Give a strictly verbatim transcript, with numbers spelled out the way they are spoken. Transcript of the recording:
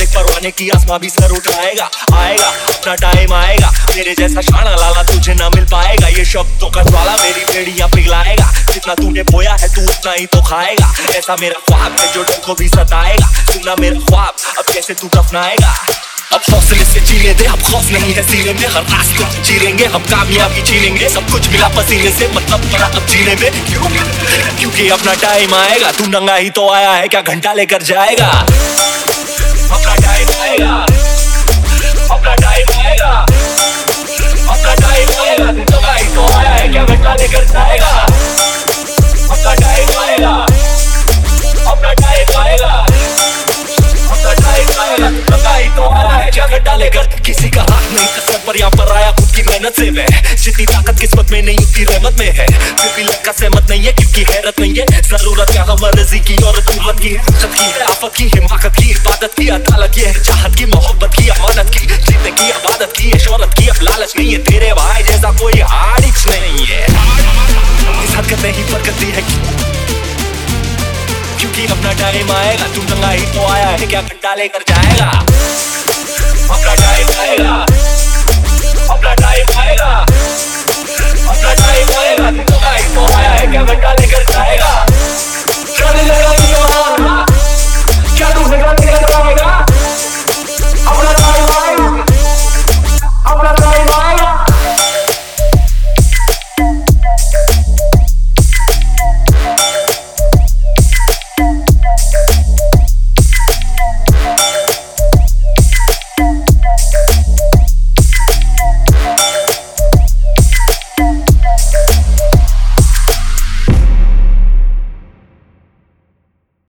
देख परवाने की आसमां भी सर उठाएगा। आएगा अपना टाइम आएगा, मेरे जैसा शाना लाला तुझे ना मिल पाएगा। ये शब्दों का ज्वाला मेरी बेड़ियां पिघलाएगा, जितना तूने बोया है तू उतना ही तो खाएगा। ऐसा मेरा ख्वाब है जो तुमको भी सताएगा, सुना मेरा ख्वाब अब कैसे तू दफनाएगा। अब हौसले से जीने दे, अब खौफ नहीं है सीने में, हर रास्ते को चीरेंगे हम, कामयाबी छीनेंगे, सब कुछ मिला पसीने से, मतलब पड़ा अब जीने में। क्यों? क्योंकि अपना टाइम आएगा, तू नंगा ही तो आया है, क्या घंटा लेकर जाएगा। अपना टाइम आएगा, अपना टाइम आएगा, अपना टाइम आएगा, तू नंगा ही तो आया है, क्या घंटा लेकर जाएगा। अपना टाइम आएगा, अपना टाइम आएगा, अपना टाइम आएगा, तू नंगा ही तो आया है, क्या घंटा लेकर। किसी का हाथ नहीं था सर पर, यहाँ पर आया खुद की मेहनत से मैं। जितनी ताकत किस्मत में नहीं उतनी रहमत में है, फिर भी लड़का सहमत नहीं है क्योंकि हैरत नहीं है। जरूरत क्या हम मर्जी की और कुव्वत की, ताकत की है, आफत की, हिमाकत की, इबादत की, अदालत ये है, चाहत की, मोहब्बत की, अमानत की, जीतने की, इबादत की, शोहरत की, अब लालच नहीं है। तेरे भाई जैसा कोई हारिच नहीं है, इस हरकत में ही बरकती है क्योंकि अपना टाइम आएगा, तू नंगा ही तो आया है, क्या घंटा लेकर जाएगा। अपना टाइम आएगा, अपना टाइम आएगा, अपना टाइम आएगा, तू नंगा ही तो आया है, क्या घंटा